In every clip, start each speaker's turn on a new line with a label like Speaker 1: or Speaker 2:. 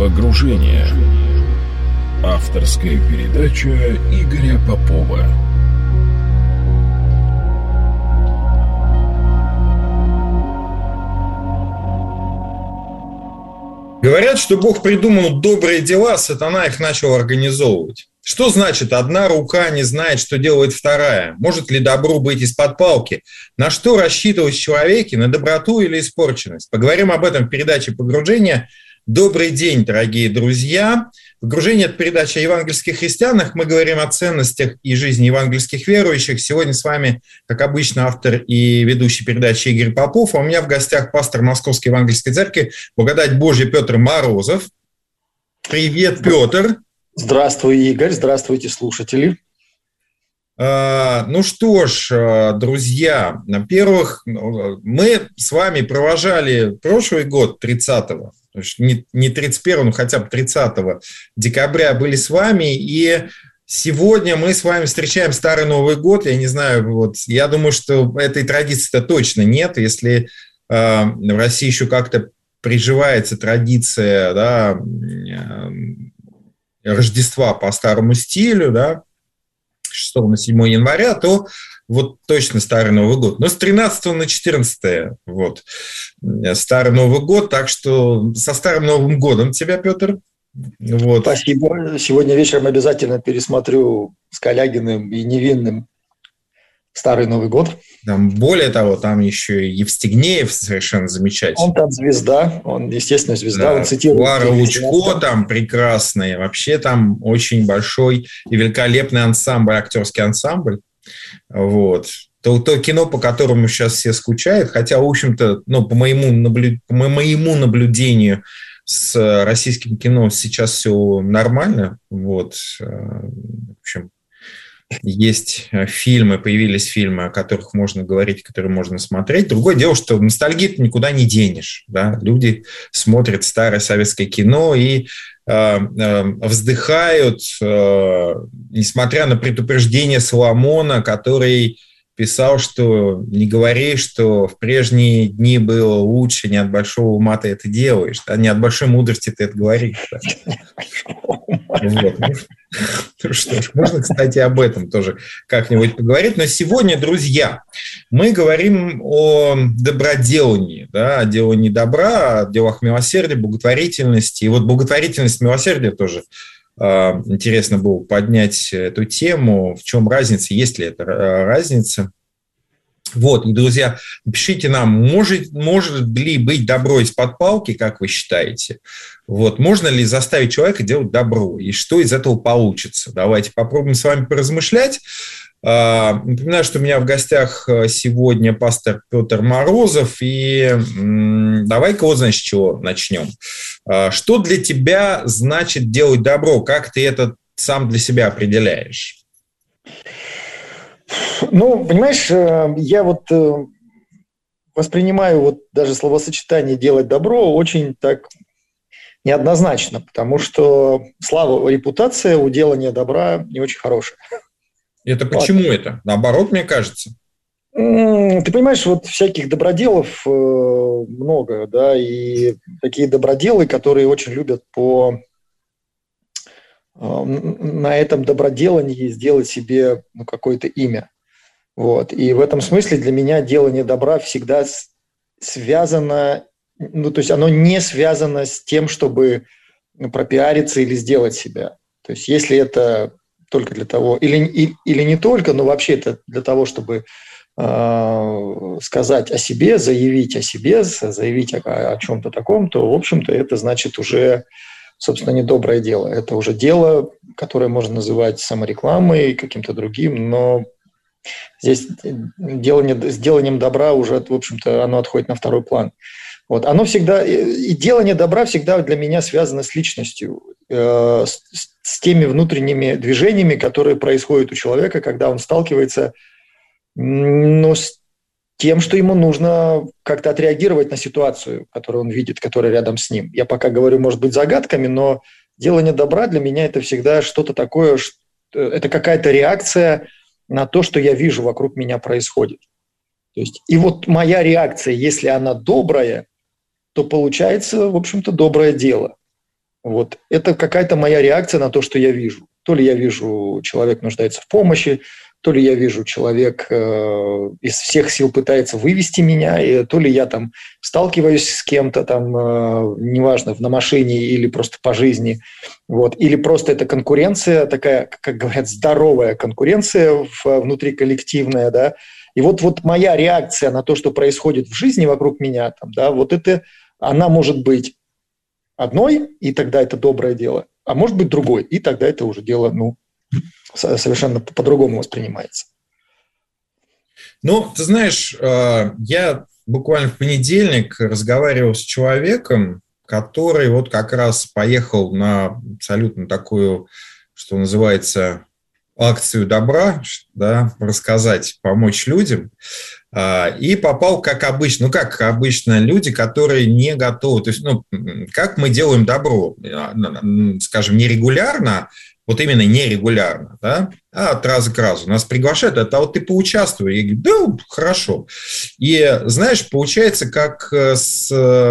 Speaker 1: Погружение. Авторская передача Игоря Попова.
Speaker 2: Говорят, что Бог придумал добрые дела, сатана их начал организовывать. Что значит «одна рука не знает, что делает вторая»? Может ли добро быть из-под палки? На что рассчитывать в человеке? На доброту или испорченность? Поговорим об этом в передаче «Погружение». Добрый день, дорогие друзья. «Погружение» – это передача о евангельских христианах. Мы говорим о ценностях и жизни евангельских верующих. Сегодня с вами, как обычно, автор и ведущий передачи Игорь Попов. А у меня в гостях пастор Московской евангельской церкви, благодать Божья, Петр Морозов. Привет, Петр.
Speaker 3: Здравствуй, Игорь. Здравствуйте, слушатели.
Speaker 2: Ну что ж, друзья, во-первых, мы с вами провожали прошлый год 30-го, не 31-го, но хотя бы 30 декабря были с вами, и сегодня мы с вами встречаем Старый Новый год. Я не знаю, я думаю, что этой традиции-то точно нет, если в России еще как-то приживается традиция, да, Рождества по старому стилю, да, 6 на 7 января, то вот точно Старый Новый год. Но с 13 на 14 Старый Новый год, так что со Старым Новым годом тебя, Петр.
Speaker 3: Спасибо. Сегодня вечером обязательно пересмотрю с Калягиным и Невинным Старый Новый год.
Speaker 2: Там, более того, там еще и Евстигнеев совершенно замечательный.
Speaker 3: Он там звезда, он, естественно, звезда.
Speaker 2: Да,
Speaker 3: он цитирует.
Speaker 2: Клара Лучко там прекрасная. Вообще там очень большой и великолепный ансамбль, актерский ансамбль. То кино, по которому сейчас все скучают, хотя, в общем-то, по моему наблюдению с российским кино сейчас все нормально. В общем, есть фильмы, появились фильмы, о которых можно говорить, которые можно смотреть. Другое дело, что ностальгию никуда не денешь. Да? Люди смотрят старое советское кино и вздыхают, несмотря на предупреждение Соломона, который писал, что не говори, что в прежние дни было лучше, не от большого ума ты это делаешь, да? Не от большой мудрости ты это говоришь. Да? Ну что ж, можно, кстати, об этом тоже как-нибудь поговорить. Но сегодня, друзья, мы говорим о доброделании, да, о делании добра, о делах милосердия, благотворительности. И благотворительность, милосердие тоже интересно было поднять эту тему. В чем разница, есть ли эта разница? И, друзья, напишите нам, может ли быть добро из-под палки, как вы считаете? Можно ли заставить человека делать добро? И что из этого получится? Давайте попробуем с вами поразмышлять. Напоминаю, что у меня в гостях сегодня пастор Петр Морозов. И давай-ка с чего начнем. Что для тебя значит делать добро? Как ты это сам для себя определяешь?
Speaker 3: Понимаешь, я воспринимаю даже словосочетание «делать добро» очень так неоднозначно, потому что репутация у делания добра не очень хорошая.
Speaker 2: Это почему это? Наоборот, мне кажется.
Speaker 3: Ты понимаешь, всяких доброделов много, да, и такие доброделы, которые очень любят на этом доброделании сделать себе какое-то имя. И в этом смысле для меня делание добра всегда связано, то есть оно не связано с тем, чтобы пропиариться или сделать себя. То есть если это только для того, или не только, но вообще это для того, чтобы сказать о себе, заявить о чем-то таком, то, в общем-то, это значит уже, собственно, не доброе дело. Это уже дело, которое можно называть саморекламой, каким-то другим, но здесь с деланием добра уже, в общем-то, оно отходит на второй план. Оно всегда, и делание добра всегда для меня связано с личностью, с теми внутренними движениями, которые происходят у человека, когда он сталкивается с тем, что ему нужно как-то отреагировать на ситуацию, которую он видит, которая рядом с ним. Я пока говорю, может быть, загадками, но делание добра для меня это всегда что-то такое, это какая-то реакция на то, что я вижу вокруг меня происходит. То есть, и моя реакция, если она добрая, то получается, в общем-то, доброе дело. Вот это какая-то моя реакция на то, что я вижу. То ли я вижу, человек нуждается в помощи, то ли я вижу, человек из всех сил пытается вывести меня, и то ли я там сталкиваюсь с кем-то там, неважно, на машине или просто по жизни, вот, или просто это конкуренция такая, как говорят, здоровая конкуренция внутриколлективная, да, и вот моя реакция на то, что происходит в жизни вокруг меня, там, да, вот это, она может быть одной, и тогда это доброе дело, а может быть другой, и тогда это уже дело, совершенно по-другому воспринимается.
Speaker 2: Ну, ты знаешь, я буквально в понедельник разговаривал с человеком, который вот как раз поехал на абсолютно такую, что называется, акцию добра, да, рассказать, помочь людям, и попал, как обычно, как обычно люди, которые не готовы, то есть, как мы делаем добро, скажем, нерегулярно, вот именно нерегулярно, да, а от раза к разу. Нас приглашают, а вот ты поучаствуй. Я говорю, да, хорошо. И, знаешь, получается, как с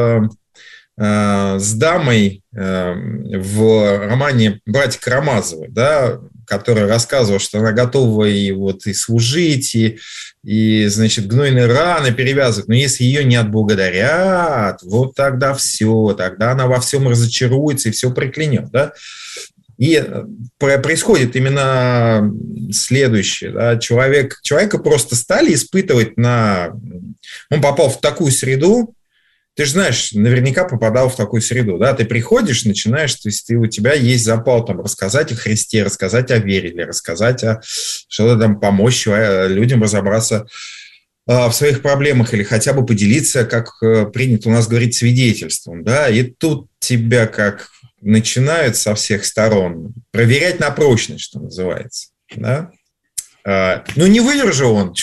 Speaker 2: дамой в романе «Братья Карамазовы», да, которая рассказывала, что она готова и служить, и, значит, гнойные раны перевязывать. Но если ее не отблагодарят, вот тогда все, тогда она во всем разочаруется и все проклянет, да. И происходит именно следующее. Да? Человека просто стали испытывать Он попал в такую среду, ты же знаешь, наверняка попадал в такую среду. Да? Ты приходишь, начинаешь, то есть у тебя есть запал там, рассказать о Христе, рассказать о вере, или рассказать что-то там, помочь людям разобраться в своих проблемах, или хотя бы поделиться, как принято у нас говорить, свидетельством. Да? И тут тебя как... начинают со всех сторон проверять на прочность, что называется. Да? Не выдержал он,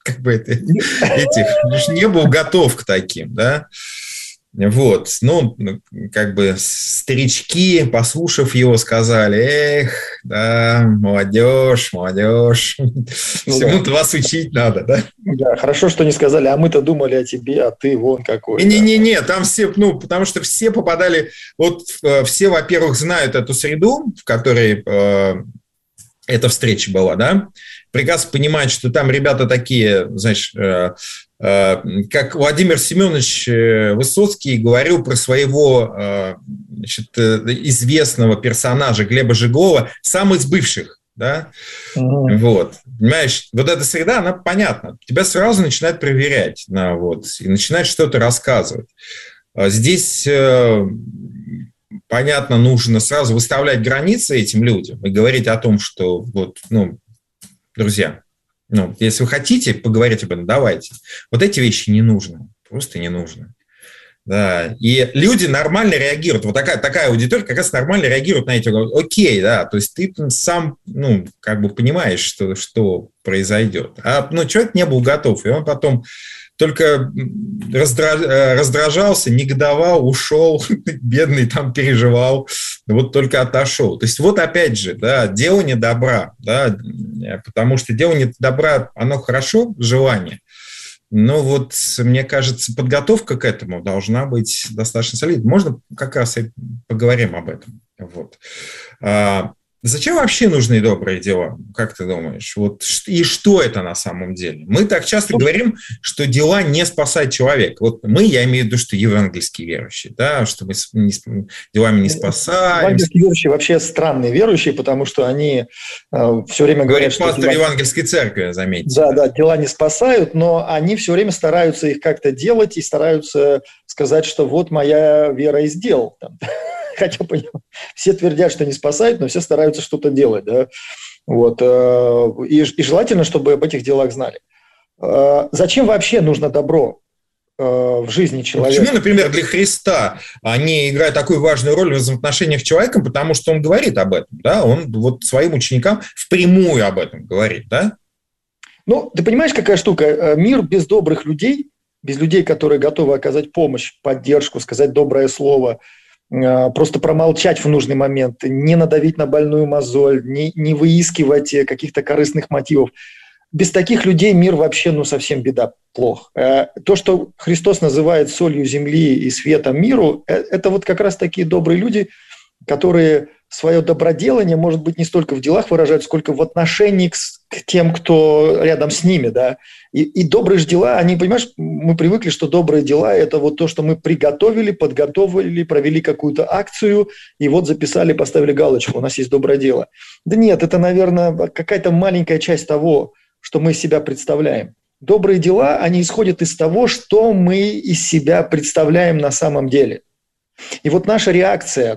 Speaker 2: не был готов к таким. Да? Вот. Старички, послушав его, сказали, да, молодежь, всему-то вас учить надо. Да?
Speaker 3: Да, хорошо, что не сказали, а мы-то думали о тебе, а ты вон какой.
Speaker 2: Не, там все, потому что все попадали, все, во-первых, знают эту среду, в которой эта встреча была, да, прекрасно понимают, что там ребята такие, знаешь, как Владимир Семенович Высоцкий говорил про своего известного персонажа Глеба Жеглова, сам из бывших, да, вот, понимаешь, вот эта среда, она понятна, тебя сразу начинают проверять, и начинают что-то рассказывать. Здесь, понятно, нужно сразу выставлять границы этим людям и говорить о том, что, друзья, если вы хотите поговорить об этом, давайте. Вот эти вещи не нужны, просто не нужно. Да. И люди нормально реагируют. Вот такая аудитория как раз нормально реагирует на эти. Окей, да, то есть ты сам, понимаешь, что произойдет. А человек не был готов, и он потом только раздражался, негодовал, ушел, бедный там переживал, только отошел. То есть опять же, да, делание добра, да, потому что делание добра, оно хорошо, желание, но мне кажется, подготовка к этому должна быть достаточно солидной. Можно как раз и поговорим об этом. Зачем вообще нужны добрые дела? Как ты думаешь? И что это на самом деле? Мы так часто говорим, что дела не спасают человека. Я имею в виду, что евангельские верующие, да, что мы делами не спасаем.
Speaker 3: Евангельские верующие вообще странные верующие, потому что они все время говорят, что...
Speaker 2: Пастор евангельской церкви, заметьте.
Speaker 3: Да, дела не спасают, но они все время стараются их как-то делать и стараются сказать, что моя вера и сделал. Хотя все твердят, что не спасает, но все стараются что-то делать. Да? И желательно, чтобы об этих делах знали. Зачем вообще нужно добро в жизни человека?
Speaker 2: Почему, например, для Христа они играют такую важную роль в взаимоотношениях с человеком? Потому что он говорит об этом. Да? Он своим ученикам впрямую об этом говорит. Да?
Speaker 3: Ты понимаешь, какая штука? Мир без добрых людей, без людей, которые готовы оказать помощь, поддержку, сказать доброе слово, просто промолчать в нужный момент, не надавить на больную мозоль, не выискивать каких-то корыстных мотивов. Без таких людей мир вообще, совсем беда, плохо. То, что Христос называет солью земли и светом миру, это как раз такие добрые люди, которые свое доброделание, может быть, не столько в делах выражают, сколько в отношении к тем, кто рядом с ними, да. И добрые же дела, они, понимаешь, мы привыкли, что добрые дела – это вот то, что мы приготовили, подготовили, провели какую-то акцию, и вот записали, поставили галочку, у нас есть доброе дело. Да нет, это, наверное, какая-то маленькая часть того, что мы из себя представляем. Добрые дела, они исходят из того, что мы из себя представляем на самом деле. И вот наша реакция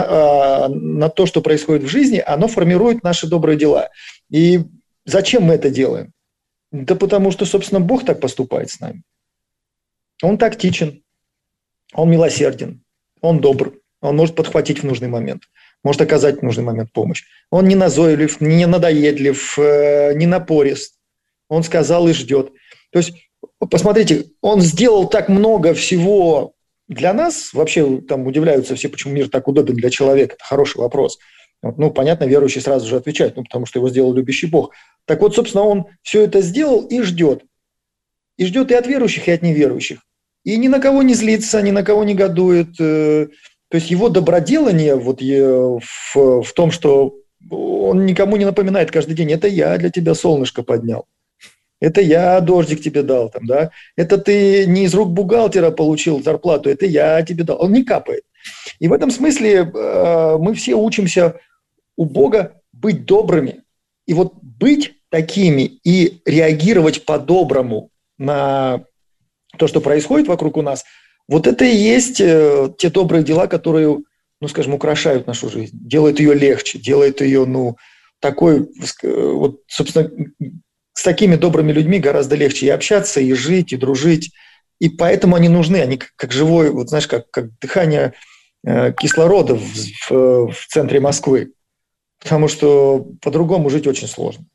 Speaker 3: на то, что происходит в жизни, оно формирует наши добрые дела. И зачем мы это делаем? Да потому что, собственно, Бог так поступает с нами. Он тактичен, Он милосерден, Он добр, Он может подхватить в нужный момент, может оказать в нужный момент помощь. Он не назойлив, не надоедлив, не напорист. Он сказал и ждет. То есть, посмотрите, Он сделал так много всего для нас. Вообще там удивляются все, почему мир так удобен для человека. Это хороший вопрос. Ну, понятно, верующий сразу же отвечает, потому что его сделал любящий Бог. Так вот, собственно, Он все это сделал и ждет. И ждет и от верующих, и от неверующих. И ни на кого не злится, ни на кого не гадует. То есть его доброделание вот в том, что он никому не напоминает каждый день: это я для тебя солнышко поднял. Это я дождик тебе дал, там, да? Это ты не из рук бухгалтера получил зарплату, это я тебе дал. Он не капает. И в этом смысле мы все учимся у Бога быть добрыми. И вот быть такими и реагировать по-доброму на то, что происходит вокруг у нас, вот это и есть те добрые дела, которые, ну, скажем, украшают нашу жизнь, делают ее легче, делают ее, ну, такой, вот, собственно, с такими добрыми людьми гораздо легче и общаться, и жить, и дружить. И поэтому они нужны. Они как живой, вот знаешь, как дыхание кислорода в центре Москвы. Потому что по-другому жить очень сложно.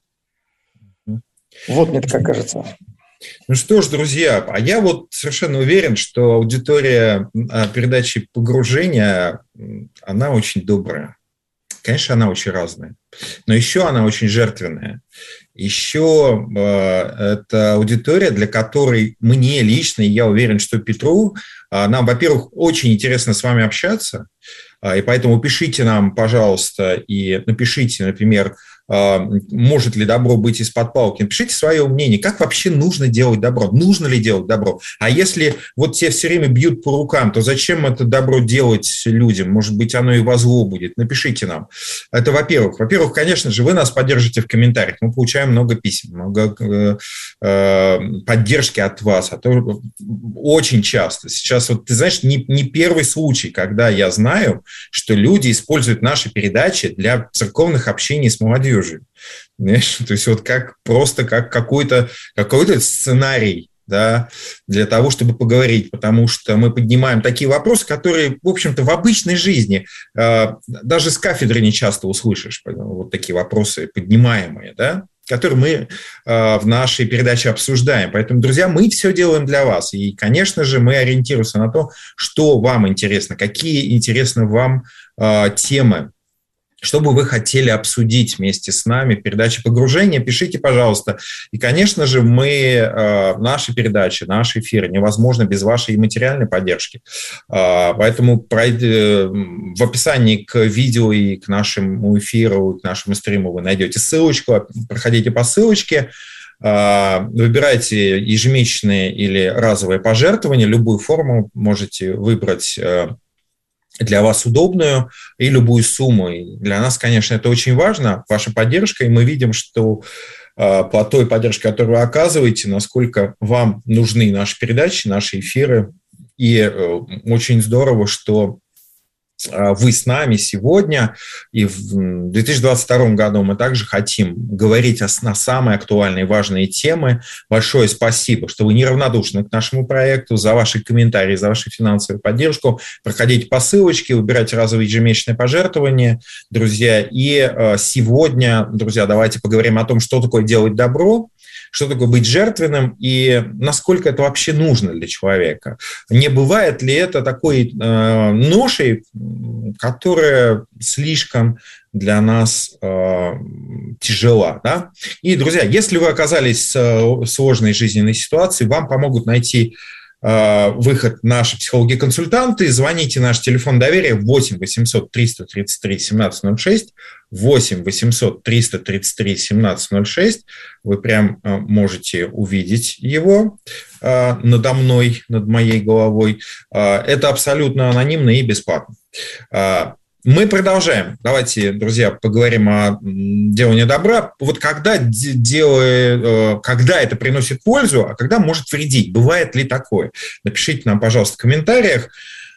Speaker 3: Вот мне так кажется.
Speaker 2: Ну что ж, друзья, а я вот совершенно уверен, что аудитория передачи «Погружение», она очень добрая. Конечно, она очень разная, но еще она очень жертвенная. Еще это аудитория, для которой мне лично, и я уверен, что Петру, нам, во-первых, очень интересно с вами общаться, и поэтому пишите нам, пожалуйста, и напишите, например, может ли добро быть из-под палки. Напишите свое мнение, как вообще нужно делать добро, нужно ли делать добро. А если вот тебя все время бьют по рукам, то зачем это добро делать людям? Может быть, оно и во зло будет. Напишите нам. Это во-первых. Во-первых, конечно же, вы нас поддержите в комментариях. Мы получаем много писем, много поддержки от вас. А то очень часто. Сейчас, вот ты знаешь, не первый случай, когда я знаю, что люди используют наши передачи для церковных общений с молодежью. Знаешь, то есть вот просто как какой-то сценарий, да, для того, чтобы поговорить, потому что мы поднимаем такие вопросы, которые, в общем-то, в обычной жизни даже с кафедры не часто услышишь, вот такие вопросы поднимаемые, да, которые мы в нашей передаче обсуждаем. Поэтому, друзья, мы все делаем для вас. И, конечно же, мы ориентируемся на то, что вам интересно, какие интересны вам темы, что бы вы хотели обсудить вместе с нами в передаче «Погружение», пишите, пожалуйста. И, конечно же, наши передачи, наш эфир невозможно без вашей материальной поддержки. Поэтому в описании к видео и к нашему эфиру, к нашему стриму вы найдете ссылочку. Проходите по ссылочке. Выбирайте ежемесячные или разовые пожертвования. Любую форму можете выбрать для вас удобную и любую сумму. И для нас, конечно, это очень важно, ваша поддержка, и мы видим, что по той поддержке, которую вы оказываете, насколько вам нужны наши передачи, наши эфиры. И очень здорово, что вы с нами сегодня, и в 2022 году мы также хотим говорить на самые актуальные и важные темы. Большое спасибо, что вы неравнодушны к нашему проекту, за ваши комментарии, за вашу финансовую поддержку. Проходите по ссылочке, выбирайте разовые ежемесячные пожертвования, друзья. И сегодня, друзья, давайте поговорим о том, что такое делать добро, что такое быть жертвенным и насколько это вообще нужно для человека. Не бывает ли это такой ношей, которая слишком для нас тяжела. Да? И, друзья, если вы оказались в сложной жизненной ситуации, вам помогут найти выход наши психологи-консультанты. Звоните, наш телефон доверия 8 800 333 1706, 8 800 333 1706. Вы прям можете увидеть его надо мной, над моей головой. Это абсолютно анонимно и бесплатно. Мы продолжаем. Давайте, друзья, поговорим о делании добра. Вот когда это приносит пользу, а когда может вредить? Бывает ли такое? Напишите нам, пожалуйста, в комментариях.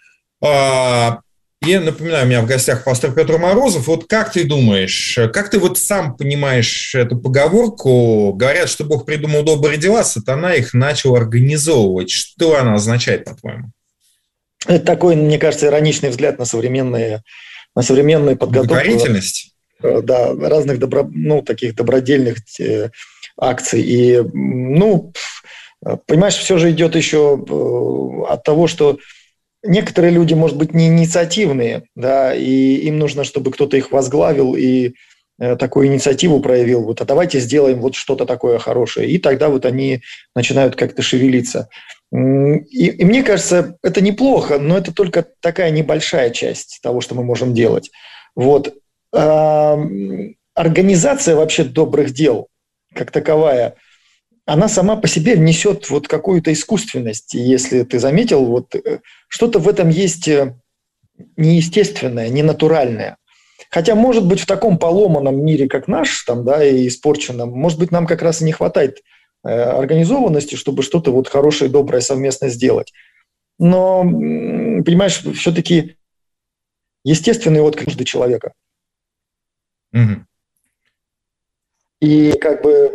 Speaker 2: И напоминаю, у меня в гостях пастор Петр Морозов. Вот как ты думаешь, как ты вот сам понимаешь эту поговорку? Говорят, что Бог придумал добрые дела, сатана их начал организовывать. Что она означает, по-твоему?
Speaker 3: Это такой, мне кажется, ироничный взгляд на современную подготовку.
Speaker 2: Благотворительность?
Speaker 3: Да, разных таких добродельных акций. И, понимаешь, все же идет еще от того, что некоторые люди, может быть, не инициативные, да, и им нужно, чтобы кто-то их возглавил и такую инициативу проявил. Вот, а давайте сделаем вот что-то такое хорошее. И тогда вот они начинают как-то шевелиться. И мне кажется, это неплохо, но это только такая небольшая часть того, что мы можем делать. Вот. Организация вообще добрых дел, как таковая, она сама по себе несет вот какую-то искусственность. И если ты заметил, вот что-то в этом есть неестественное, ненатуральное. Хотя, может быть, в таком поломанном мире, как наш, там, да, и испорченном, может быть, нам как раз и не хватает организованности, чтобы что-то вот хорошее и доброе совместно сделать. Но, понимаешь, все-таки естественный отклик до человека.
Speaker 2: Угу.
Speaker 3: И как бы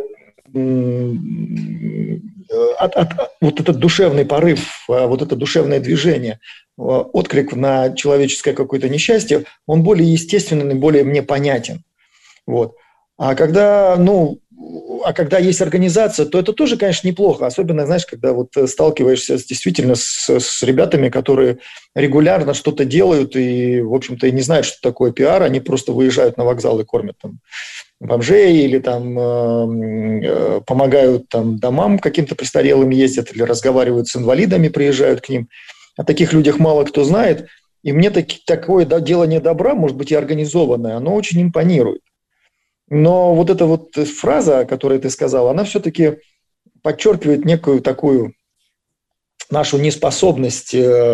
Speaker 3: вот этот душевный порыв, вот это душевное движение, отклик на человеческое какое-то несчастье, он более естественный, более мне понятен. Вот. А когда есть организация, то это тоже, конечно, неплохо. Особенно, знаешь, когда вот сталкиваешься действительно с ребятами, которые регулярно что-то делают и, в общем-то, и не знают, что такое пиар. Они просто выезжают на вокзал и кормят там бомжей или там помогают там домам каким-то престарелым ездят или разговаривают с инвалидами, приезжают к ним. О таких людях мало кто знает. И мне такое делание добра, может быть, и организованное, оно очень импонирует. Но вот эта вот фраза, которую ты сказал, она все-таки подчеркивает некую такую нашу неспособность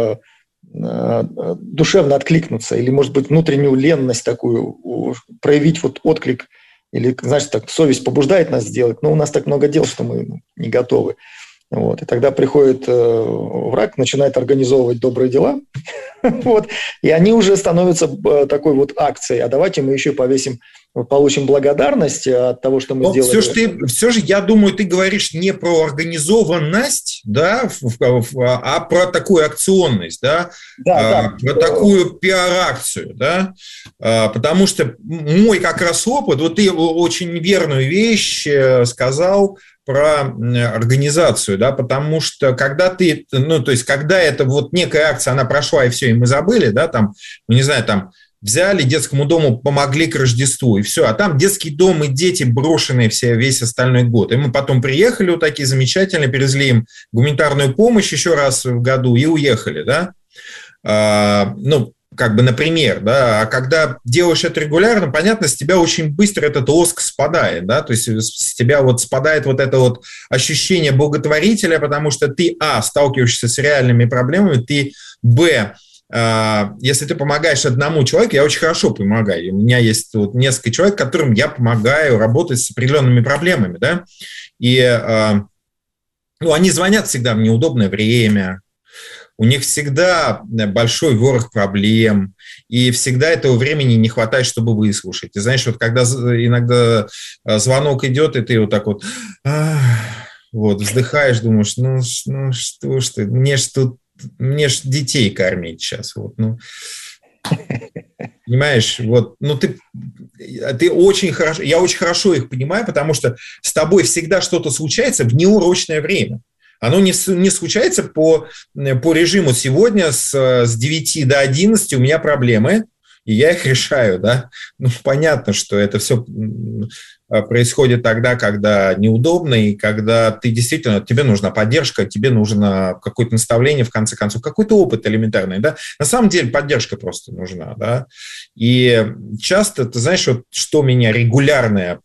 Speaker 3: душевно откликнуться или, может быть, внутреннюю ленность такую, проявить вот отклик или, знаешь, так совесть побуждает нас сделать, но у нас так много дел, что мы не готовы. Вот. И тогда приходит враг, начинает организовывать добрые дела, вот, и они уже становятся такой вот акцией. А давайте мы еще получим благодарность от того, что мы сделали.
Speaker 2: Все же, я думаю, ты говоришь не про организованность, да, а про такую акционность, да, про такую пиар-акцию, да, потому что мой как раз опыт, вот ты очень верную вещь сказал про организацию, да, потому что когда когда это вот некая акция, она прошла и все, и мы забыли, да, там, не знаю, там, взяли детскому дому, помогли к Рождеству, и все. А там детский дом и дети брошенные весь остальной год. И мы потом приехали, вот такие замечательные, перевезли им гуманитарную помощь еще раз в году и уехали, да. Например, да, а когда делаешь это регулярно, понятно, с тебя очень быстро этот лоск спадает, да, то есть с тебя вот спадает вот это вот ощущение благотворителя, потому что ты, сталкиваешься с реальными проблемами, ты, если ты помогаешь одному человеку, я очень хорошо помогаю, у меня есть вот несколько человек, которым я помогаю работать с определенными проблемами, да, и они звонят всегда в неудобное время, у них всегда большой ворох проблем, и всегда этого времени не хватает, чтобы выслушать. Ты знаешь, вот когда иногда звонок идет, и ты вот так вот вздыхаешь, думаешь, что ж ты, мне ж детей кормить сейчас, понимаешь, ты очень хорошо, я очень хорошо их понимаю, потому что с тобой всегда что-то случается в неурочное время. Оно не случается по режиму сегодня с 9 до 11 у меня проблемы, и я их решаю, да. Ну, понятно, что это все происходит тогда, когда неудобно, и когда ты действительно, тебе нужна поддержка, тебе нужно какое-то наставление, в конце концов, какой-то опыт элементарный, да. На самом деле поддержка просто нужна, да. И часто, ты знаешь, вот что меня регулярная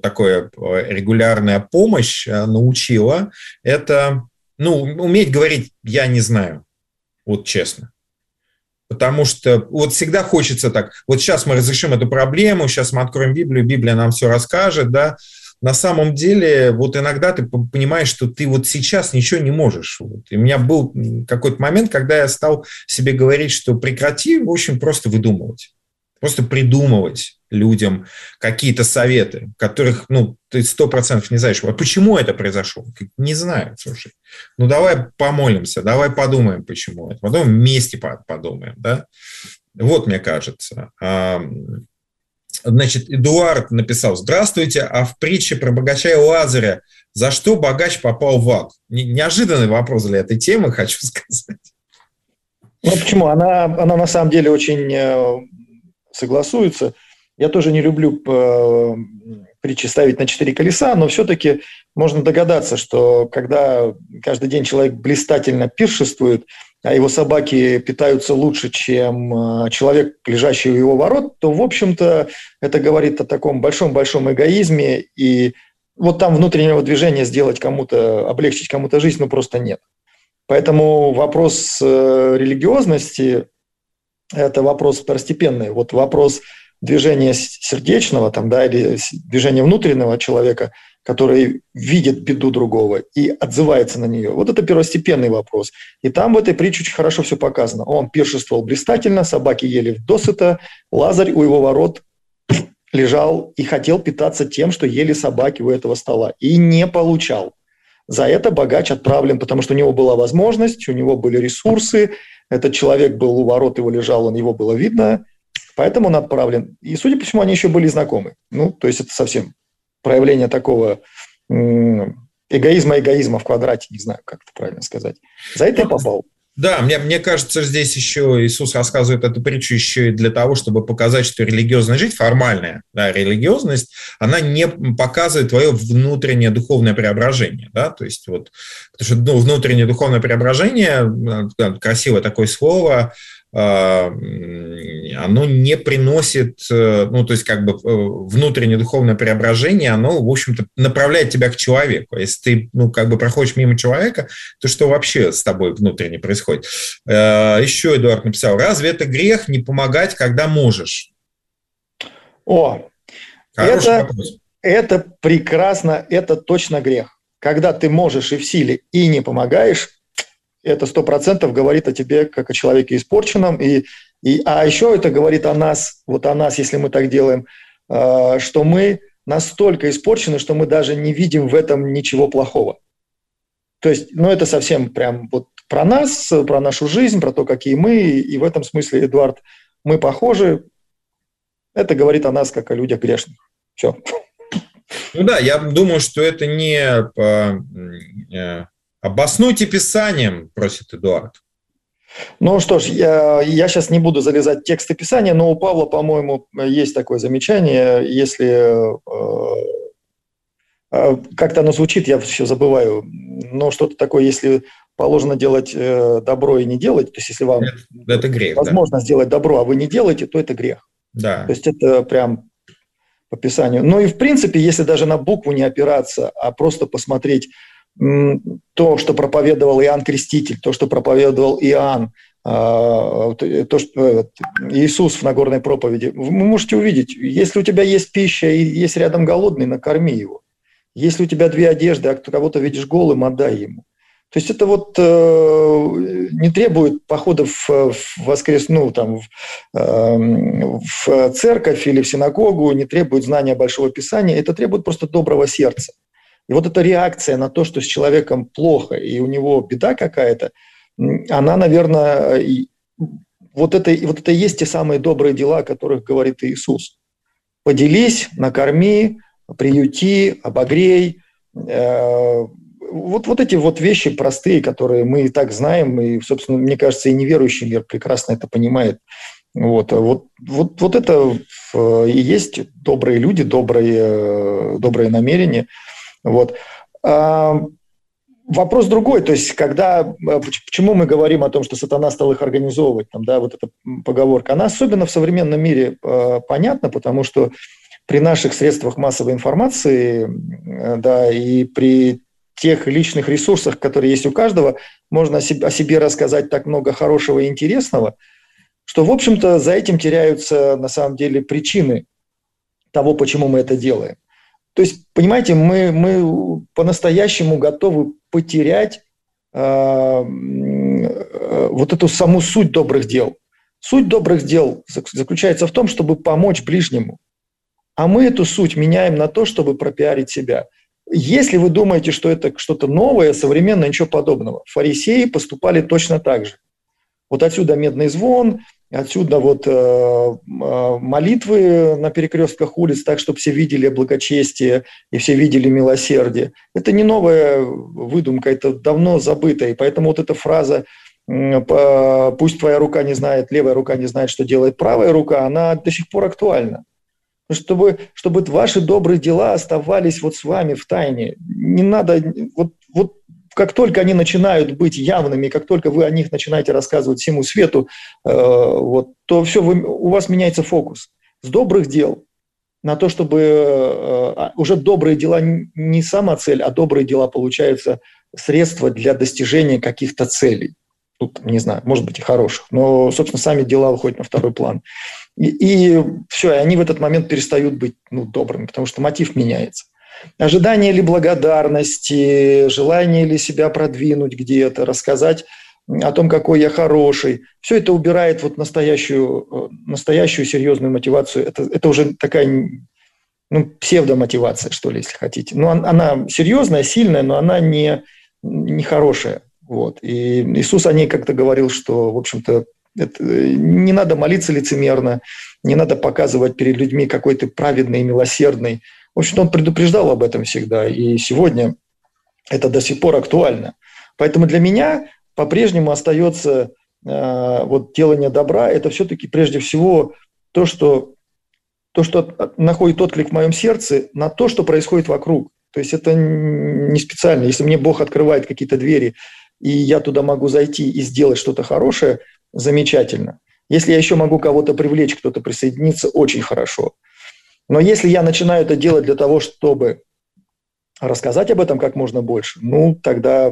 Speaker 2: помощь научила, это, уметь говорить «я не знаю», вот честно. Потому что вот всегда хочется так, вот сейчас мы разрешим эту проблему, сейчас мы откроем Библию, Библия нам все расскажет, да. На самом деле, вот иногда ты понимаешь, что ты вот сейчас ничего не можешь. Вот. И у меня был какой-то момент, когда я стал себе говорить, что прекрати, в общем, просто выдумывать. Просто придумывать людям какие-то советы, которых, ты 100% не знаешь. А почему это произошло? Не знаю, слушай. Давай помолимся, давай подумаем, почему это. Потом вместе подумаем, да? Вот, мне кажется. Значит, Эдуард написал: «Здравствуйте, а в притче про богача и Лазаря за что богач попал в ад?» Неожиданный вопрос для этой темы, хочу сказать.
Speaker 3: Почему? Она на самом деле очень согласуется. Я тоже не люблю притчи ставить на 4 колеса, но все-таки можно догадаться, что когда каждый день человек блистательно пиршествует, а его собаки питаются лучше, чем человек, лежащий у его ворот, то, в общем-то, это говорит о таком большом-большом эгоизме, и вот там внутреннего движения сделать кому-то, облегчить кому-то жизнь, просто нет. Поэтому вопрос религиозности – это вопрос второстепенный. Вот вопрос движения сердечного или движения внутреннего человека, который видит беду другого и отзывается на нее. Вот это первостепенный вопрос. И там в этой притче очень хорошо все показано. Он пиршествовал блистательно, собаки ели досыта, Лазарь у его ворот лежал и хотел питаться тем, что ели собаки у этого стола, и не получал. За это богач отправлен, потому что у него была возможность, у него были ресурсы, этот человек был у ворот, его лежал, его было видно, поэтому он отправлен. И, судя по всему, они еще были знакомы. То есть это совсем проявление такого эгоизма в квадрате, не знаю, как это правильно сказать. За это и попал.
Speaker 2: Да, мне кажется, здесь еще Иисус рассказывает эту притчу еще и для того, чтобы показать, что религиозная жизнь, формальная религиозность, она не показывает твое внутреннее духовное преображение. Да? То есть вот, потому что внутреннее духовное преображение, красивое такое слово, оно не приносит, то есть внутреннее духовное преображение, оно, в общем-то, направляет тебя к человеку. Если ты, проходишь мимо человека, то что вообще с тобой внутренне происходит? Еще Эдуард написал: «Разве это грех не помогать, когда можешь?»
Speaker 3: Хороший вопрос. Это прекрасно, это точно грех. Когда ты можешь и в силе, и не помогаешь, это 100% говорит о тебе как о человеке испорченном. А еще это говорит о нас, если мы так делаем, что мы настолько испорчены, что мы даже не видим в этом ничего плохого. То есть, это совсем прям про нас, про нашу жизнь, про то, какие мы. И в этом смысле, Эдуард, мы похожи. Это говорит о нас как о людях грешных. Все.
Speaker 2: Я думаю, что это не... «Обоснуйте Писанием», просит Эдуард.
Speaker 3: Что ж, я сейчас не буду залезать в тексты Писания, но у Павла, по-моему, есть такое замечание, если как-то оно звучит, я все забываю, но что-то такое, если положено делать добро и не делать, то есть если вам
Speaker 2: это грех,
Speaker 3: возможно сделать добро, а вы не делаете, то это грех.
Speaker 2: Да.
Speaker 3: То есть это прям по Писанию. И в принципе, если даже на букву не опираться, а просто посмотреть то, что проповедовал Иоанн Креститель, то, что проповедовал Иоанн, то, что Иисус в Нагорной проповеди, вы можете увидеть, если у тебя есть пища и есть рядом голодный, накорми его. Если у тебя 2 одежды, а кого-то видишь голым, отдай ему. То есть это не требует походов в церковь или в синагогу, не требует знания Большого Писания, это требует просто доброго сердца. И вот эта реакция на то, что с человеком плохо и у него беда какая-то, она, наверное, вот это и есть те самые добрые дела, о которых говорит Иисус. Поделись, накорми, приюти, обогрей. Вот эти вещи простые, которые мы и так знаем, и, собственно, мне кажется, и неверующий мир прекрасно это понимает. Вот это и есть добрые люди, добрые намерения. Вот. Вопрос другой, то есть почему мы говорим о том, что сатана стал их организовывать, там, да, вот эта поговорка, она особенно в современном мире понятна, потому что при наших средствах массовой информации, да, и при тех личных ресурсах, которые есть у каждого, можно о себе рассказать так много хорошего и интересного, что, в общем-то, за этим теряются, на самом деле, причины того, почему мы это делаем. То есть, понимаете, мы по-настоящему готовы потерять вот эту саму суть добрых дел. Суть добрых дел заключается в том, чтобы помочь ближнему. А мы эту суть меняем на то, чтобы пропиарить себя. Если вы думаете, что это что-то новое, современное, ничего подобного. Фарисеи поступали точно так же. Вот отсюда медный звон, отсюда вот молитвы на перекрестках улиц, так, чтобы все видели благочестие и все видели милосердие. Это не новая выдумка, это давно забыто. И поэтому вот эта фраза «пусть твоя рука не знает, левая рука не знает, что делает правая рука», она до сих пор актуальна. Чтобы ваши добрые дела оставались вот с вами в тайне. Не надо, вот как только они начинают быть явными, как только вы о них начинаете рассказывать всему свету, то все, у вас меняется фокус. С добрых дел на то, чтобы уже добрые дела не сама цель, а добрые дела получаются средства для достижения каких-то целей. Тут, не знаю, может быть и хороших, но, собственно, сами дела выходят на второй план. И все, и они в этот момент перестают быть добрыми, потому что мотив меняется. Ожидание ли благодарности, желание ли себя продвинуть где-то, рассказать о том, какой я хороший. Все это убирает вот настоящую серьезную мотивацию. Это уже такая псевдомотивация, что ли, если хотите. Но она серьезная, сильная, но она не хорошая. Вот. И Иисус о ней как-то говорил, что, в общем-то, не надо молиться лицемерно, не надо показывать перед людьми, какой ты праведный и милосердный. В общем-то, он предупреждал об этом всегда, и сегодня это до сих пор актуально. Поэтому для меня по-прежнему остается делание добра, это все-таки прежде всего то, что находит отклик в моем сердце на то, что происходит вокруг. То есть это не специально. Если мне Бог открывает какие-то двери, и я туда могу зайти и сделать что-то хорошее, замечательно. Если я еще могу кого-то привлечь, кто-то присоединиться, очень хорошо. Но если я начинаю это делать для того, чтобы рассказать об этом как можно больше, тогда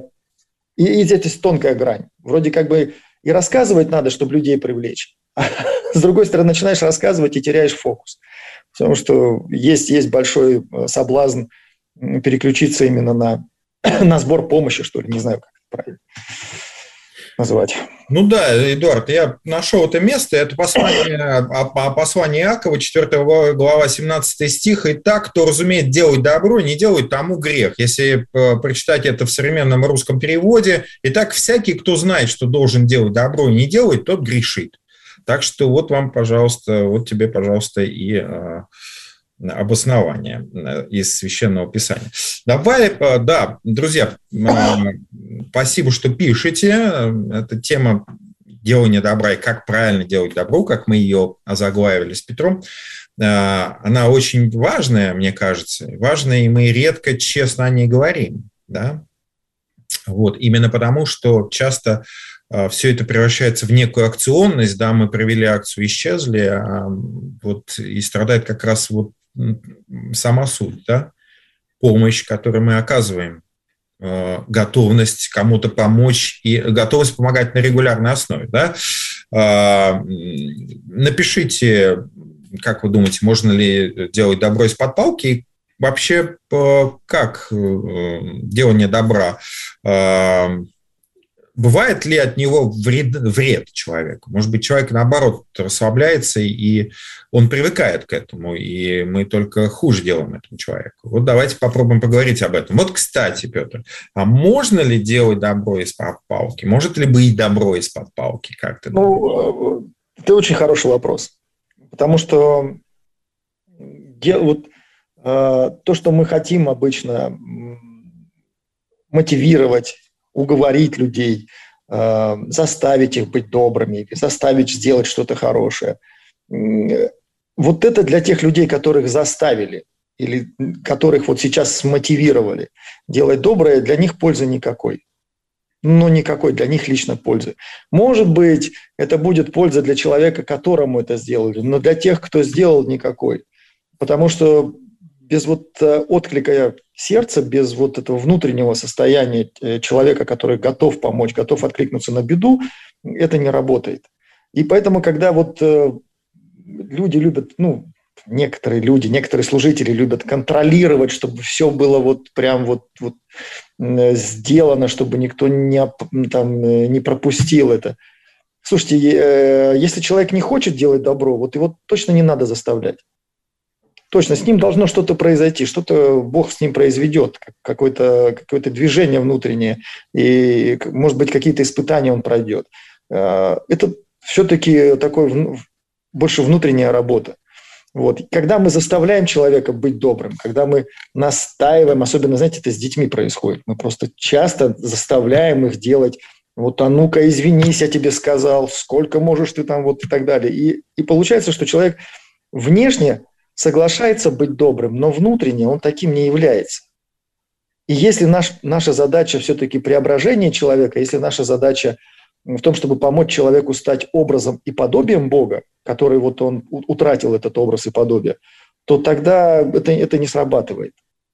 Speaker 3: и здесь тонкая грань. Вроде как бы и рассказывать надо, чтобы людей привлечь. А с другой стороны, начинаешь рассказывать и теряешь фокус. Потому что есть большой соблазн переключиться именно на сбор помощи, что ли, не знаю, как это правильно назвать.
Speaker 2: Ну да, Эдуард, я нашел это место, это послание Иакова, 4 глава, 17 стих. «Итак, кто разумеет делать добро, не делает тому грех». Если прочитать это в современном русском переводе, «Итак, всякий, кто знает, что должен делать добро и не делает, тот грешит». Так что вот вам, пожалуйста, и обоснование из Священного Писания. Давай, да, друзья, спасибо, что пишете. Это тема делания добра и как правильно делать добро, как мы ее озаглавили с Петром. Она очень важная, мне кажется. Важная, и мы редко честно о ней говорим. Да? Вот, именно потому, что часто все это превращается в некую акционность. Да, мы провели акцию, исчезли, и страдает как раз сама суть, да? Помощь, которую мы оказываем, готовность кому-то помочь и готовность помогать на регулярной основе. Да? Напишите, как вы думаете, можно ли делать добро из-под палки, и вообще как делание добра, бывает ли от него вред человеку? Может быть, человек, наоборот, расслабляется, и он привыкает к этому, и мы только хуже делаем этому человеку. Вот давайте попробуем поговорить об этом. Вот, кстати, Петр, а можно ли делать добро из-под палки? Может ли быть добро из-под палки? Как ты думаешь?
Speaker 3: Это очень хороший вопрос. Потому что то, что мы хотим обычно мотивировать, уговорить людей, заставить их быть добрыми, заставить сделать что-то хорошее. Вот это для тех людей, которых заставили или которых вот сейчас смотивировали делать доброе, для них пользы никакой. Но никакой для них лично пользы. Может быть, это будет польза для человека, которому это сделали, но для тех, кто сделал, никакой. Потому что без вот отклика сердца, без вот этого внутреннего состояния человека, который готов помочь, готов откликнуться на беду, это не работает. И поэтому, когда вот люди любят, некоторые служители любят контролировать, чтобы все было вот прям вот сделано, чтобы никто не пропустил это. Слушайте, если человек не хочет делать добро, вот его точно не надо заставлять. Точно, с ним должно что-то произойти, что-то Бог с ним произведет, какое-то движение внутреннее, и, может быть, какие-то испытания он пройдет. Это все-таки такой больше внутренняя работа. Вот. Когда мы заставляем человека быть добрым, когда мы настаиваем, особенно, знаете, это с детьми происходит, мы просто часто заставляем их делать, вот, а ну-ка, извинись, я тебе сказал, сколько можешь ты там, вот и так далее. И получается, что человек внешне соглашается быть добрым, но внутренне он таким не является. И если наша задача все-таки преображение человека, если наша задача в том, чтобы помочь человеку стать образом и подобием Бога, который вот он утратил этот образ и подобие, то тогда это не срабатывает.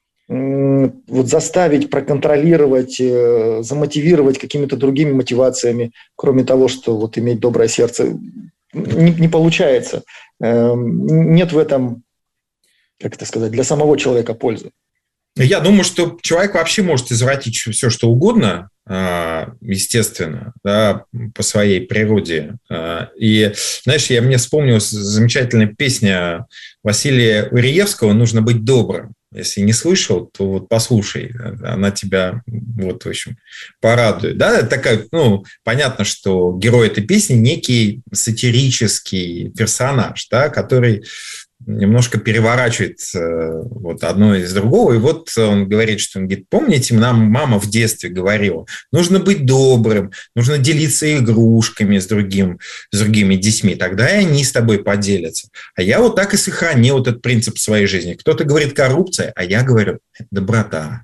Speaker 3: Вот заставить, проконтролировать, замотивировать какими-то другими мотивациями, кроме того, что вот иметь доброе сердце, не получается. Нет в этом, как это сказать, для самого человека пользы.
Speaker 2: Я думаю, что человек вообще может извратить все, что угодно, естественно, да, по своей природе. И, знаешь, мне вспомнилась замечательная песня Василия Уриевского «Нужно быть добрым». Если не слышал, то вот послушай, она тебя, вот, в общем, порадует. Да, это такая, понятно, что герой этой песни некий сатирический персонаж, да, который немножко переворачивает вот одно из другого. И вот он говорит, что помните, нам мама в детстве говорила, нужно быть добрым, нужно делиться игрушками с другими детьми, тогда и они с тобой поделятся. А я вот так и сохранил этот принцип в своей жизни. Кто-то говорит коррупция, а я говорю доброта.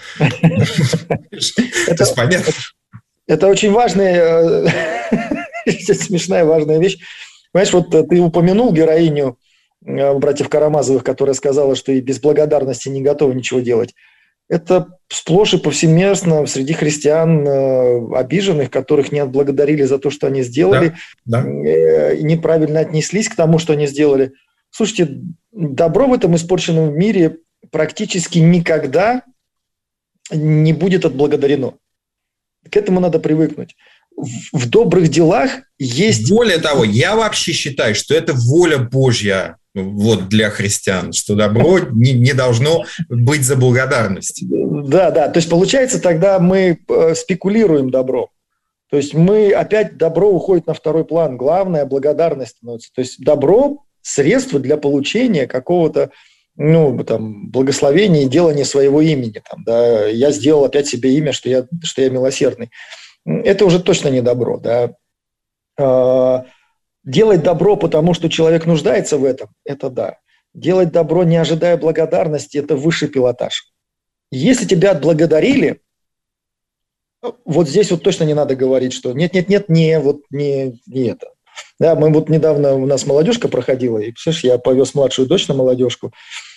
Speaker 2: Это понятно.
Speaker 3: Это очень важная, смешная, важная вещь. Понимаешь, вот ты упомянул героиню братьев Карамазовых, которая сказала, что и без благодарности не готова ничего делать. Это сплошь и повсеместно среди христиан обиженных, которых не отблагодарили за то, что они сделали, неправильно отнеслись к тому, что они сделали. Слушайте, добро в этом испорченном мире практически никогда не будет отблагодарено. К этому надо привыкнуть. В добрых делах есть...
Speaker 2: Более того, я вообще считаю, что это воля Божья вот для христиан, что добро не должно быть за благодарность.
Speaker 3: Да. То есть, получается, тогда мы спекулируем добром. То есть, опять добро уходит на второй план. Главное – благодарность становится. То есть, добро – средство для получения какого-то благословения и делания своего имени. Я сделал опять себе имя, что я милосердный. Это уже точно не добро. Да? Делать добро, потому что человек нуждается в этом, это да. Делать добро, не ожидая благодарности, это высший пилотаж. Если тебя отблагодарили, вот здесь вот точно не надо говорить, что нет, не это. Да, мы вот недавно, у нас молодежка проходила, и, представляешь, я повез младшую дочь на молодежку,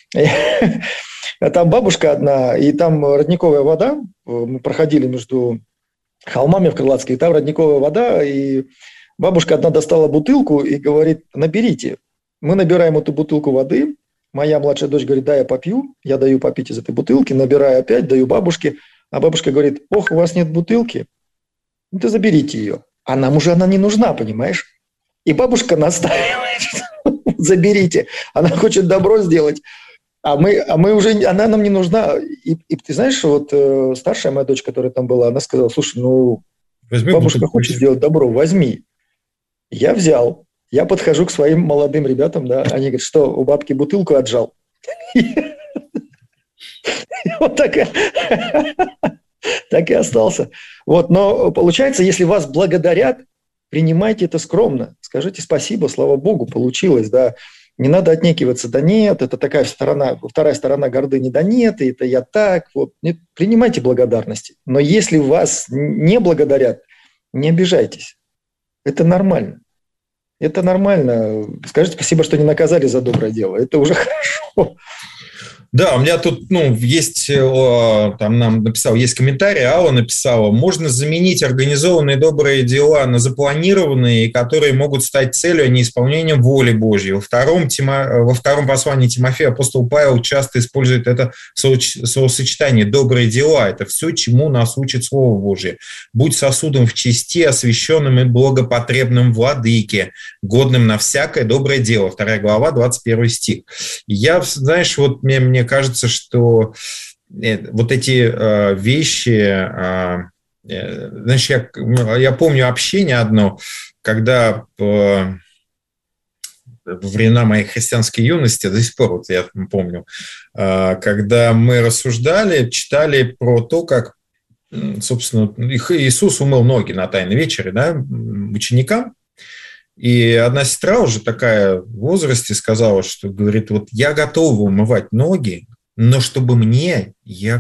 Speaker 3: а там бабушка одна, и там родниковая вода, мы проходили между холмами в Крылатске, и там родниковая вода, и бабушка одна достала бутылку и говорит, наберите. Мы набираем эту бутылку воды, моя младшая дочь говорит, да, я попью, я даю попить из этой бутылки, набираю опять, даю бабушке, а бабушка говорит, ох, у вас нет бутылки, ну, заберите ее. А нам уже она не нужна, понимаешь? И бабушка настаивает, заберите, она хочет добро сделать. А мы уже, она нам не нужна. И ты знаешь, вот старшая моя дочь, которая там была, она сказала, слушай, возьми, бабушка хочет сделать добро, возьми. Я взял. Я подхожу к своим молодым ребятам, да, они говорят, что у бабки бутылку отжал. Вот такая. Так и остался. Вот, но получается, если вас благодарят, принимайте это скромно. Скажите спасибо, слава Богу, получилось, да. Не надо отнекиваться, да нет, это такая вторая сторона гордыни, да нет, это я так. Вот. Нет, принимайте благодарности. Но если вас не благодарят, не обижайтесь. Это нормально. Это нормально. Скажите спасибо, что не наказали за доброе дело. Это уже хорошо.
Speaker 2: Да, у меня тут, есть, там нам написал, есть комментарий, Алла написала, можно заменить организованные добрые дела на запланированные, которые могут стать целью, а не исполнением воли Божьей. Во втором послании Тимофея апостол Павел часто использует это словосочетание «добрые дела». Это все, чему нас учит Слово Божье. «Будь сосудом в чести, освященным и благопотребным владыке, годным на всякое доброе дело». 2 глава, 21 стих. Я, знаешь, вот мне кажется, что вот эти вещи, знаешь, я помню общение одно, когда во времена моей христианской юности, до сих пор вот я помню, когда мы рассуждали, читали про то, как, собственно, Иисус умыл ноги на Тайной вечере, да, ученикам. И одна сестра уже такая в возрасте сказала, что, говорит, вот я готова умывать ноги, но чтобы мне, я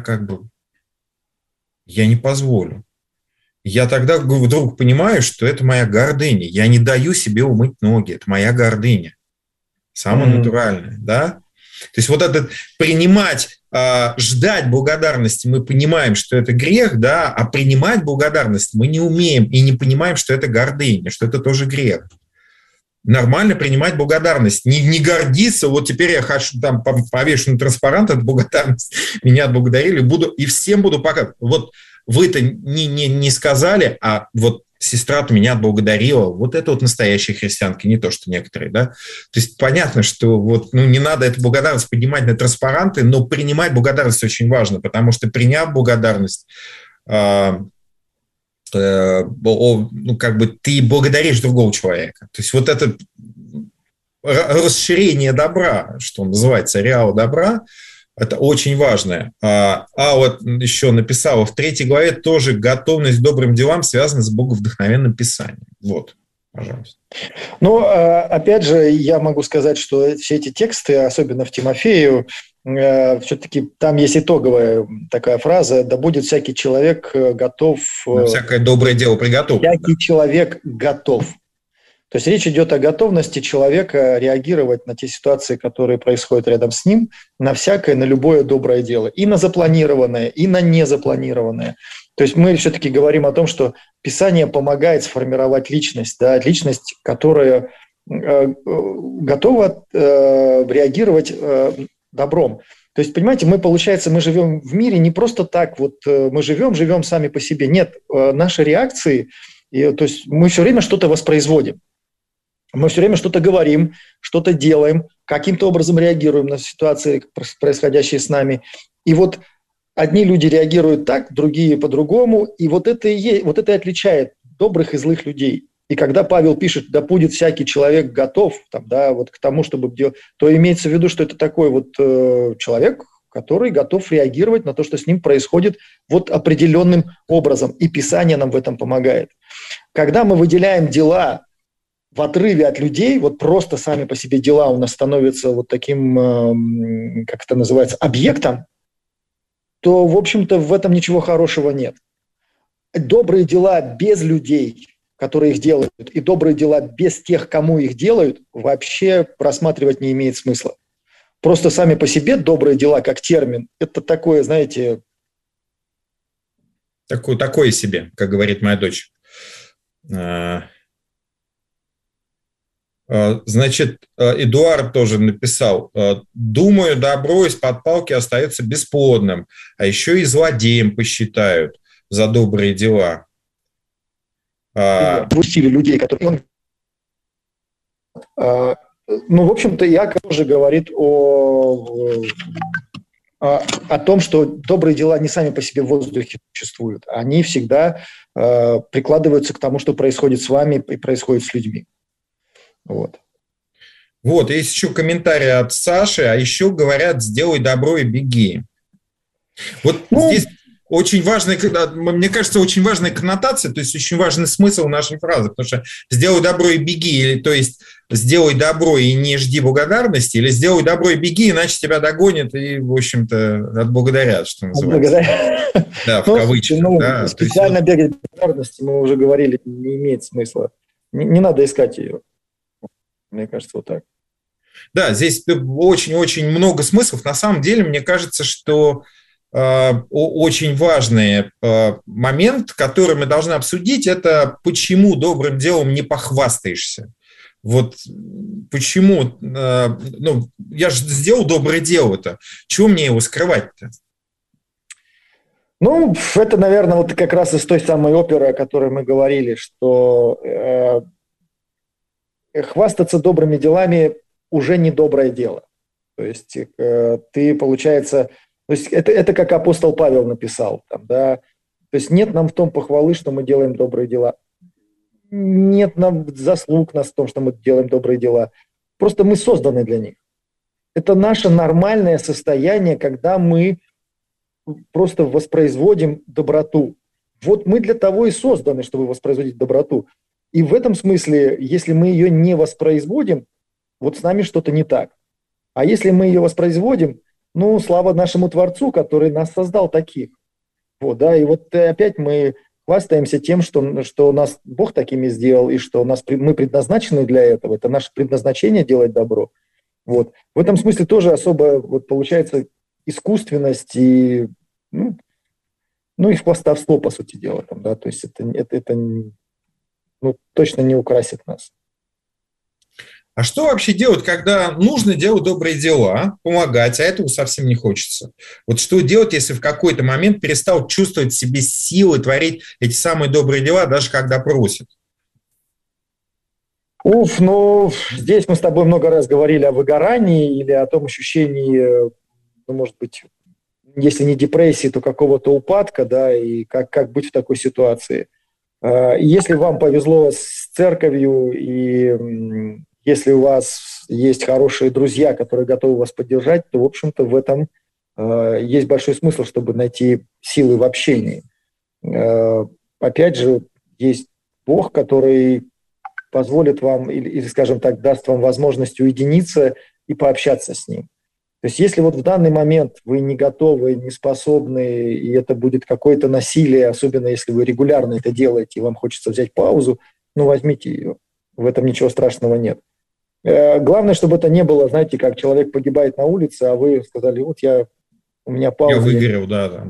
Speaker 2: не позволю. Я тогда вдруг понимаю, что это моя гордыня. Я не даю себе умыть ноги, это моя гордыня. Самое натуральное, да? То есть вот это принимать, ждать благодарности, мы понимаем, что это грех, да, а принимать благодарность мы не умеем и не понимаем, что это гордыня, что это тоже грех. Нормально принимать благодарность, не гордиться, вот теперь я хочу, там повешу на транспарант от благодарности, меня отблагодарили, и всем буду показывать. Вот вы-то не сказали, а вот сестра-то меня отблагодарила. Вот это вот настоящие христианки, не то, что некоторые, да. То есть понятно, что вот, не надо эту благодарность поднимать на транспаранты, но принимать благодарность очень важно, потому что приняв благодарность, ты благодаришь другого человека. То есть вот это расширение добра, что называется, реал добра, это очень важное. А вот еще написала в 3 главе тоже готовность к добрым делам связана с боговдохновенным писанием. Вот, пожалуйста.
Speaker 3: Опять же, я могу сказать, что все эти тексты, особенно в Тимофею, все-таки там есть итоговая такая фраза: «Да будет всякий человек готов».
Speaker 2: На всякое доброе дело приготов.
Speaker 3: Всякий человек готов. То есть речь идет о готовности человека реагировать на те ситуации, которые происходят рядом с ним, на всякое, на любое доброе дело. И на запланированное, и на незапланированное. То есть мы все-таки говорим о том, что Писание помогает сформировать личность, да, личность, которая готова реагировать добром. То есть, понимаете, мы живем в мире не просто так, вот мы живем сами по себе. Нет, наши реакции, то есть мы все время что-то воспроизводим. Мы все время что-то говорим, что-то делаем, каким-то образом реагируем на ситуации, происходящие с нами. И вот одни люди реагируют так, другие по-другому, и вот это и отличает добрых и злых людей. И когда Павел пишет, да будет всякий человек готов вот к тому, чтобы делать, то имеется в виду, что это такой вот человек, который готов реагировать на то, что с ним происходит вот определенным образом. И Писание нам в этом помогает. Когда мы выделяем дела в отрыве от людей, вот просто сами по себе дела у нас становятся вот таким, как это называется, объектом, то, в общем-то, в этом ничего хорошего нет. Добрые дела без людей, которые их делают, и добрые дела без тех, кому их делают, вообще рассматривать не имеет смысла. Просто сами по себе добрые дела, как термин, это такое, знаете...
Speaker 2: Такое себе, как говорит моя дочь. Значит, Эдуард тоже написал: думаю, добро из-под палки остается бесплодным, а еще и злодеем посчитают за добрые дела.
Speaker 3: Пустили людей, которые... в общем-то, Иаков тоже говорит о том, что добрые дела не сами по себе в воздухе существуют. Они всегда прикладываются к тому, что происходит с вами и происходит с людьми. Вот,
Speaker 2: есть еще комментарий от Саши, а еще говорят: сделай добро и беги. Вот здесь очень важная, мне кажется, очень важная коннотация, то есть очень важный смысл нашей фразы, потому что «сделай добро и беги», то есть «сделай добро и не жди благодарности», или «сделай добро и беги, иначе тебя догонят и, в общем-то, отблагодарят», что называется. Да, в кавычках. Да,
Speaker 3: специально бегать благодарности, мы уже говорили, не имеет смысла. Не надо искать ее. Мне кажется, вот так.
Speaker 2: Да, здесь очень-очень много смыслов. На самом деле, мне кажется, что очень важный момент, который мы должны обсудить, это почему добрым делом не похвастаешься. Вот почему, я же сделал доброе дело-то, чего мне его скрывать-то?
Speaker 3: Ну, это, наверное, вот как раз из той самой оперы, о которой мы говорили, что хвастаться добрыми делами уже не доброе дело. То есть ты, получается... То есть это как апостол Павел написал. Там, да? То есть нет нам в том похвалы, что мы делаем добрые дела. Нет нам заслуг в том, что мы делаем добрые дела. Просто мы созданы для них. Это наше нормальное состояние, когда мы просто воспроизводим доброту. Вот мы для того и созданы, чтобы воспроизводить доброту. И в этом смысле, если мы ее не воспроизводим, вот с нами что-то не так. А если мы ее воспроизводим, ну, слава нашему Творцу, который нас создал таких. Вот, да, и вот опять мы хвастаемся тем, что нас Бог такими сделал, и что мы предназначены для этого. Это наше предназначение делать добро. Вот. В этом смысле тоже особо вот, получается искусственность и, и хвастовство, по сути дела. Там, да? То есть это точно не украсит нас.
Speaker 2: А что вообще делать, когда нужно делать добрые дела, помогать, а этого совсем не хочется? Вот что делать, если в какой-то момент перестал чувствовать в себе силы творить эти самые добрые дела, даже когда просят?
Speaker 3: Здесь мы с тобой много раз говорили о выгорании или о том ощущении, может быть, если не депрессии, то какого-то упадка, да, и как быть в такой ситуации. Если вам повезло с церковью и если у вас есть хорошие друзья, которые готовы вас поддержать, то, в общем-то, в этом есть большой смысл, чтобы найти силы в общении. Опять же, есть Бог, который позволит вам, или, скажем так, даст вам возможность уединиться и пообщаться с Ним. То есть если вот в данный момент вы не готовы, не способны, и это будет какое-то насилие, особенно если вы регулярно это делаете, и вам хочется взять паузу, возьмите ее. В этом ничего страшного нет. Главное, чтобы это не было, знаете, как человек погибает на улице, а вы сказали, у меня пауза.
Speaker 2: Я выгорел, да.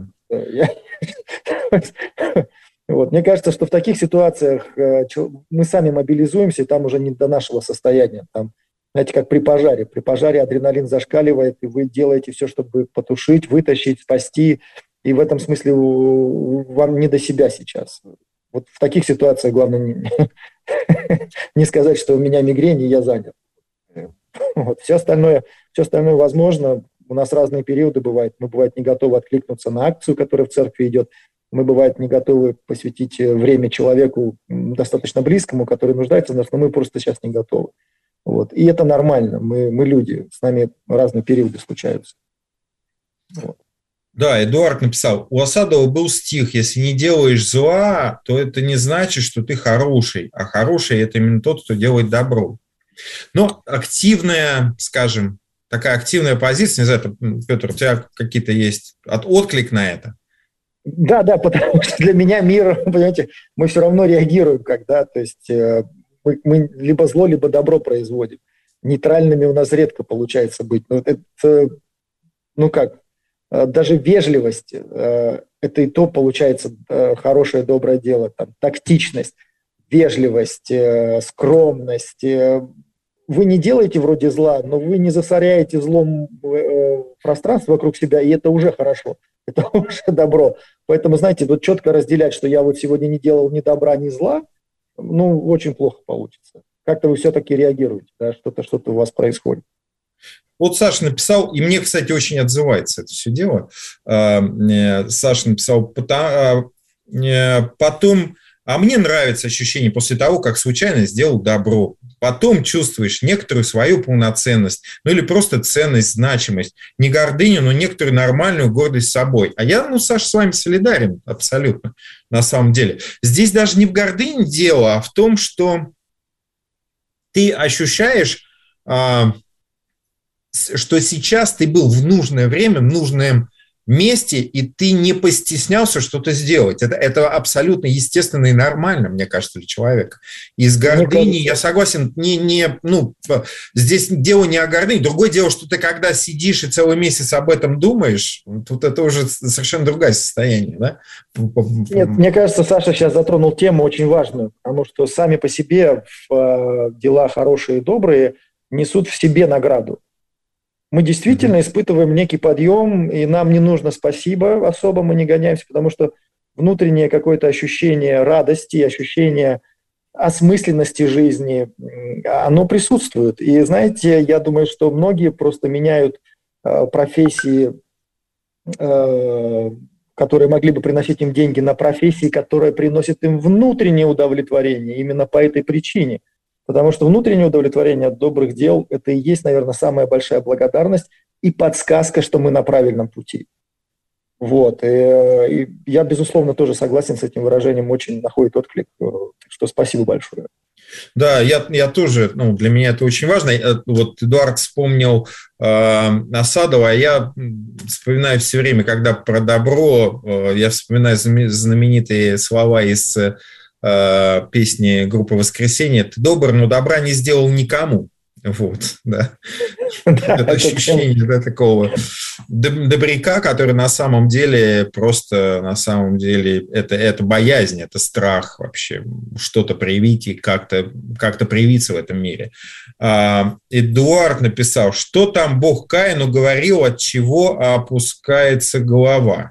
Speaker 3: Вот. Мне кажется, что в таких ситуациях мы сами мобилизуемся, и там уже не до нашего состояния. Там, знаете, как при пожаре. При пожаре адреналин зашкаливает, и вы делаете все, чтобы потушить, вытащить, спасти. И в этом смысле вам не до себя сейчас. Вот в таких ситуациях главное не сказать, что у меня мигрень, и я занят. Вот. Все остальное возможно. У нас разные периоды бывают. Мы, бывает, не готовы откликнуться на акцию, которая в церкви идет. Мы, бывает, не готовы посвятить время человеку достаточно близкому, который нуждается в нас, но мы просто сейчас не готовы. Вот. И это нормально. Мы люди. С нами разные периоды случаются. Вот.
Speaker 2: Да, Эдуард написал, у Асадова был стих, если не делаешь зла, то это не значит, что ты хороший, а хороший – это именно тот, кто делает добро. Но активная, скажем, такая активная позиция, не знаю, Петр, у тебя какие-то есть отклик на это?
Speaker 3: Да, потому что для меня мир, понимаете, мы все равно реагируем, то есть мы либо зло, либо добро производим. Нейтральными у нас редко получается быть. Даже вежливость, это и то получается хорошее, доброе дело. Там, тактичность, вежливость, скромность. Вы не делаете вроде зла, но вы не засоряете злом пространство вокруг себя, и это уже хорошо, это уже добро. Поэтому, знаете, вот четко разделять, что я вот сегодня не делал ни добра, ни зла, очень плохо получится. Как-то вы все-таки реагируете, да, что-то у вас происходит.
Speaker 2: Вот Саша написал, и мне, кстати, очень отзывается это все дело. Саша написал, потом, а мне нравится ощущение после того, как случайно сделал добро. потом чувствуешь некоторую свою полноценность, ну или просто ценность, значимость. Не гордыню, но некоторую нормальную гордость собой. А я, Саша, с вами солидарен абсолютно, на самом деле. Здесь даже не в гордыне дело, а в том, что ты ощущаешь, что сейчас ты был в нужное время, в нужном месте, и ты не постеснялся что-то сделать. Это абсолютно естественно и нормально, мне кажется, для человека. Из гордыни, я согласен, здесь дело не о гордыне. Другое дело, что ты когда сидишь и целый месяц об этом думаешь, тут это уже совершенно другое состояние. Да?
Speaker 3: Нет, мне кажется, Саша сейчас затронул тему очень важную, потому что сами по себе дела хорошие и добрые несут в себе награду. Мы действительно испытываем некий подъем, и нам не нужно спасибо особо, мы не гоняемся, потому что внутреннее какое-то ощущение радости, ощущение осмысленности жизни, оно присутствует. И знаете, я думаю, что многие просто меняют профессии, которые могли бы приносить им деньги, на профессии, которые приносят им внутреннее удовлетворение, именно по этой причине. Потому что внутреннее удовлетворение от добрых дел – это и есть, наверное, самая большая благодарность и подсказка, что мы на правильном пути. Вот. И я, безусловно, тоже согласен с этим выражением, очень находит отклик. Так что спасибо большое.
Speaker 2: Да, я тоже, для меня это очень важно. Вот Эдуард вспомнил Асадова, а я вспоминаю все время, когда про добро, я вспоминаю знаменитые слова из песни группы «Воскресенье». «Ты добр, но добра не сделал никому». Вот, да. Это ощущение такого добряка, который на самом деле это боязнь, это страх вообще что-то проявить и как-то проявиться в этом мире. Эдуард написал, что там Бог Каину говорил, от чего опускается голова.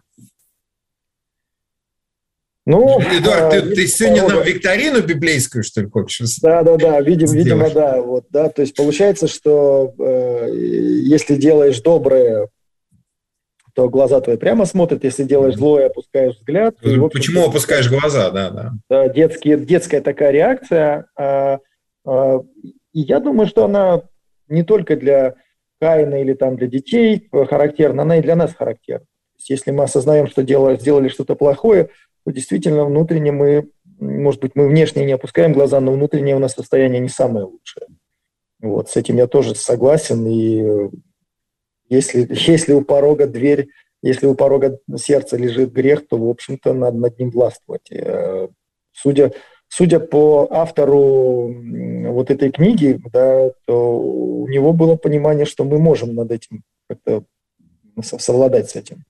Speaker 2: Эдуард, ты сегодня нам викторину библейскую, что ли, хочешь?
Speaker 3: Да, видимо, да. Вот, да. То есть получается, что если делаешь доброе, то глаза твои прямо смотрят, если делаешь злое, опускаешь взгляд.
Speaker 2: Почему опускаешь глаза, да.
Speaker 3: Да, детская такая реакция. И я думаю, что она не только для Каина или там для детей характерна, она и для нас характерна. То есть если мы осознаем, что сделали что-то плохое, то действительно внутренне мы внешне не опускаем глаза, но внутреннее у нас состояние не самое лучшее. Вот, с этим я тоже согласен. И если у порога дверь, если у порога сердца лежит грех, то, в общем-то, надо над ним властвовать. Судя по автору вот этой книги, да, то у него было понимание, что мы можем над этим как-то совладать с этим.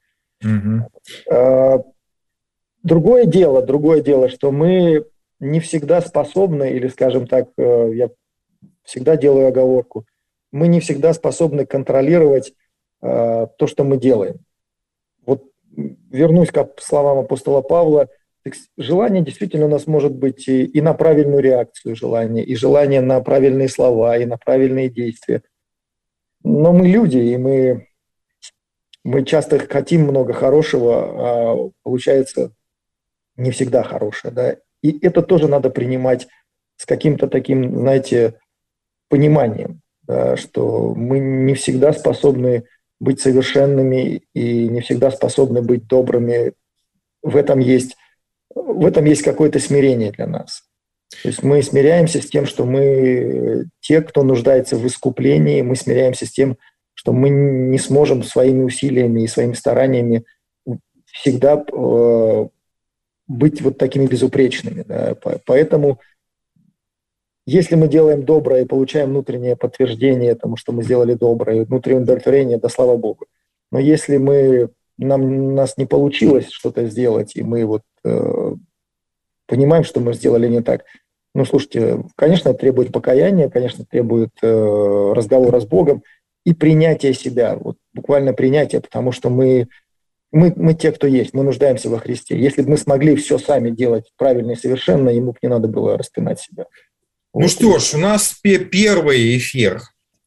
Speaker 3: Другое дело, что мы не всегда способны, или, скажем так, я всегда делаю оговорку, мы не всегда способны контролировать то, что мы делаем. Вот вернусь к словам апостола Павла, желание действительно у нас может быть и на правильную реакцию желания, и желание на правильные слова, и на правильные действия. Но мы люди, и мы часто хотим много хорошего, а получается не всегда хорошее, да, и это тоже надо принимать с каким-то таким, знаете, пониманием, да, что мы не всегда способны быть совершенными и не всегда способны быть добрыми. В этом есть какое-то смирение для нас. То есть мы смиряемся с тем, что мы те, кто нуждается в искуплении, мы смиряемся с тем, что мы не сможем своими усилиями и своими стараниями всегда быть вот такими безупречными. Да. Поэтому, если мы делаем доброе и получаем внутреннее подтверждение тому, что мы сделали доброе, внутреннее удовлетворение, да слава Богу. Но если у нас не получилось что-то сделать, и мы понимаем, что мы сделали не так, слушайте, конечно, это требует покаяния, конечно, требует разговора с Богом и принятия себя, буквально принятия, потому что мы те, кто есть, мы нуждаемся во Христе. Если бы мы смогли все сами делать правильно и совершенно, ему бы не надо было распинать себя.
Speaker 2: Что ж, у нас первый эфир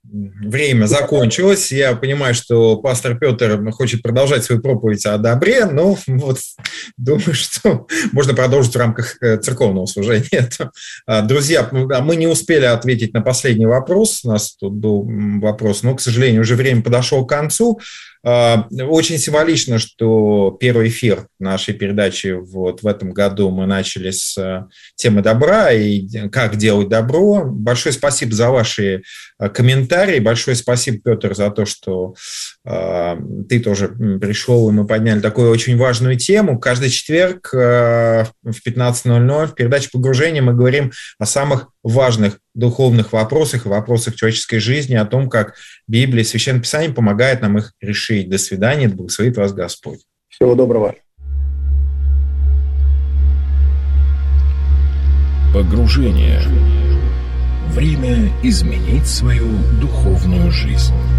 Speaker 2: время закончилось. Я понимаю, что пастор Петр хочет продолжать свою проповедь о добре, но вот думаю, что можно продолжить в рамках церковного служения. Друзья, мы не успели ответить на последний вопрос. У нас тут был вопрос, но, к сожалению, уже время подошло к концу. Очень символично, что первый эфир нашей передачи вот в этом году мы начали с темы добра и как делать добро. Большое спасибо за ваши комментарии. Большое спасибо, Петр, за то, что ты тоже пришел, и мы подняли такую очень важную тему. Каждый четверг в 15:00 в передаче «Погружение» мы говорим о самых важных духовных вопросах и вопросах человеческой жизни, о том, как Библия и Священное Писание помогает нам их решить. До свидания, да благословит вас Господь.
Speaker 3: Всего доброго.
Speaker 1: Погружение. Время изменить свою духовную жизнь.